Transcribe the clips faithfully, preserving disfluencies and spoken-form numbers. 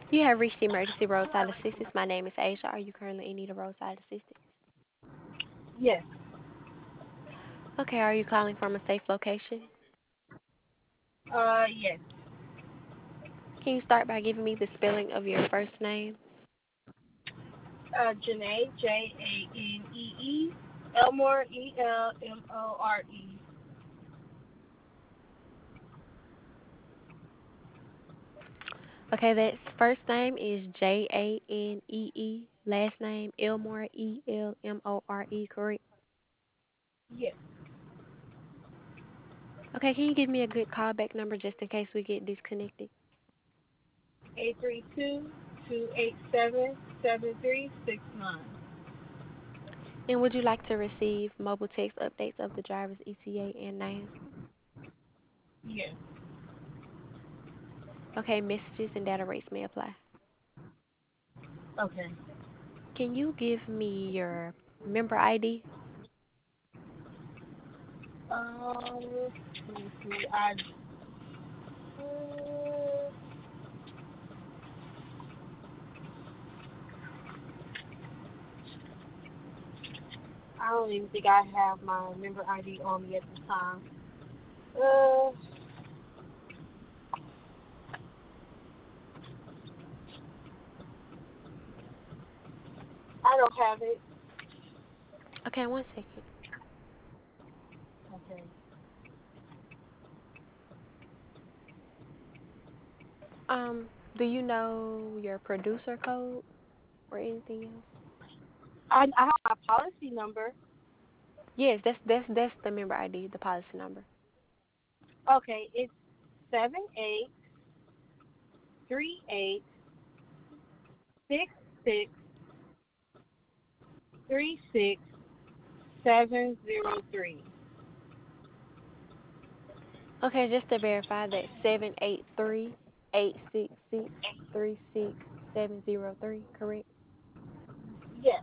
You have reached the emergency roadside assistance. My name is Asia. Are you currently in need of roadside assistance? Yes. Okay, are you calling from a safe location? Uh, yes. Can you start by giving me the spelling of your first name? Uh, Janae, J A N E E, Elmore, E L M O R E. Okay, that first name is J A N E E. Last name Elmore, E L M O R E, correct? Yes. Okay, can you give me a good callback number just in case we get disconnected? Eight three two two eight seven seven three six nine. And would you like to receive mobile text updates of the driver's E T A and name? Yes. Okay, messages and data rates may apply. Okay. Can you give me your member I D? Um, let me see. I uh, I don't even think I have my member I D on me at the time. Uh, I don't have it. Okay, one second. Okay. Um, do you know your producer code or anything else? I I have my policy number. Yes, that's that's that's the member I D, the policy number. Okay, it's seven eight three eight six six three six seven zero three. Okay, just to verify that seven eight three eight six six three six seven zero three, correct? Yes.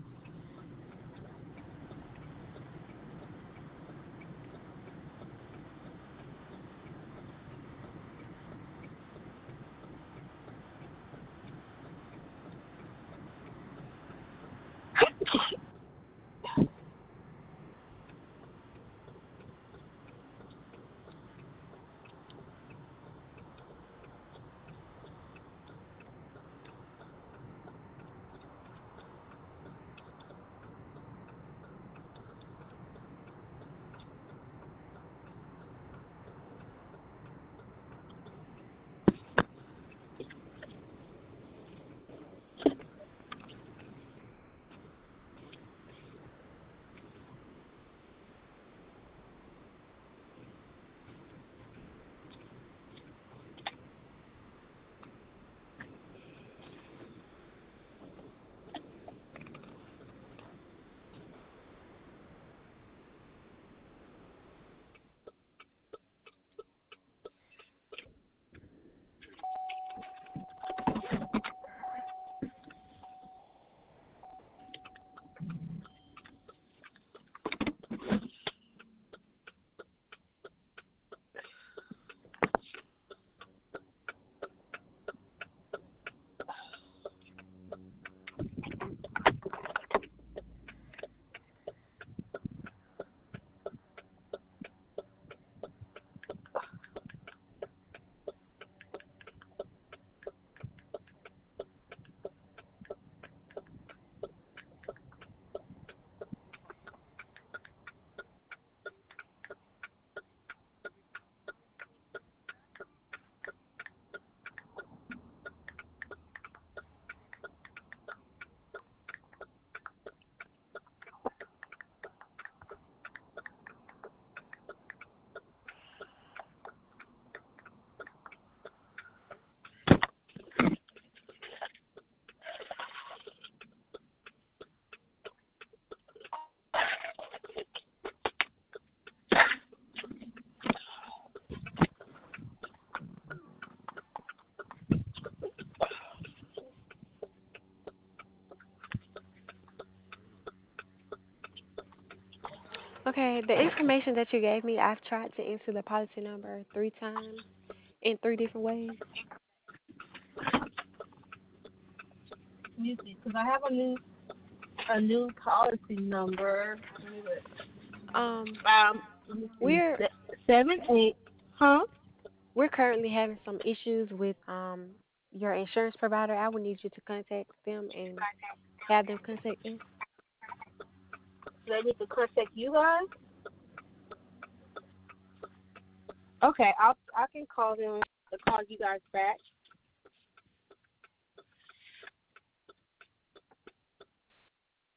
Okay, the information that you gave me, I've tried to enter the policy number three times in three different ways. Let me see, because I have a new a new policy number. Let me look. Um, Um, let me see, we're Se- seven eight. Huh? we're currently having some issues with um your insurance provider. I would need you to contact them and have them contact us. Do I need to contact you guys? Okay, I'll I can call them to call you guys back.